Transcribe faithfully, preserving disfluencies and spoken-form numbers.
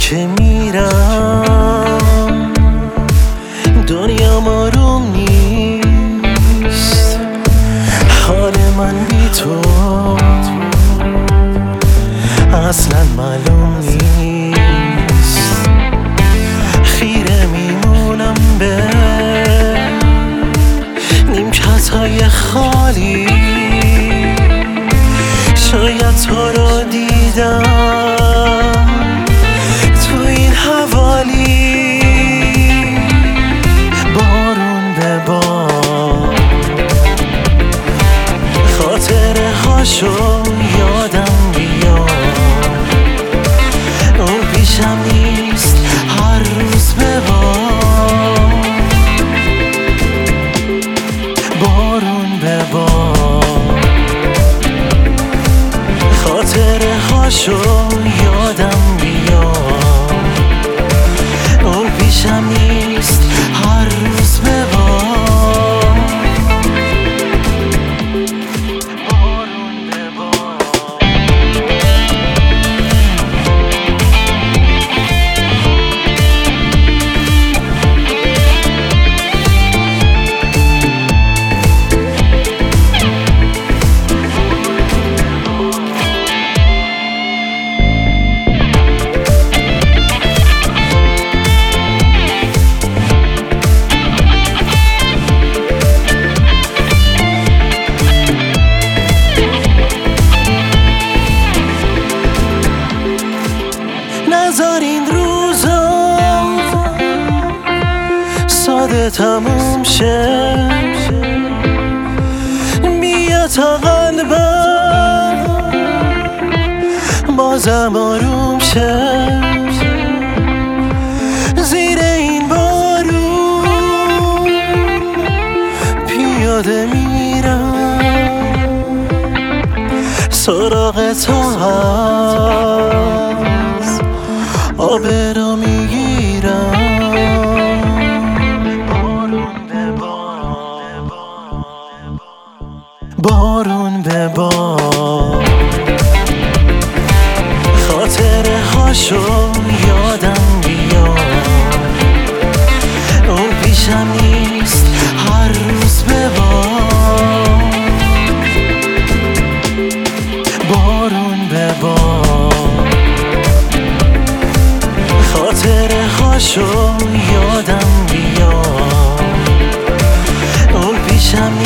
که میرم دنیا آروم نیست، حال من بی تو اصلا معلوم نیست. خیره میمونم به نیمکت‌های خالی، شاید تو رو دیدم تو این حوالی. بارون به بار خاطره هاشو یادم بیار، اون پیشم نیست هر روز به بار. بارون به بار خاطره هاشو یادم بیار، اون پیشم نیست هر روز به بار. بارون به بار نذار این روزا ساده تموم شه، بیا تا قلبم بازم آروم شه. زیر این بارون پیاده میرم، سراغ تو هست آب رو میگیرم. بارون به بار، بارون به بار خاطره هاشو یادم بیار، اون پیشم نیست هر روز به بار. بارون به بار خاطره هاشو یادم بیار، اون پیشم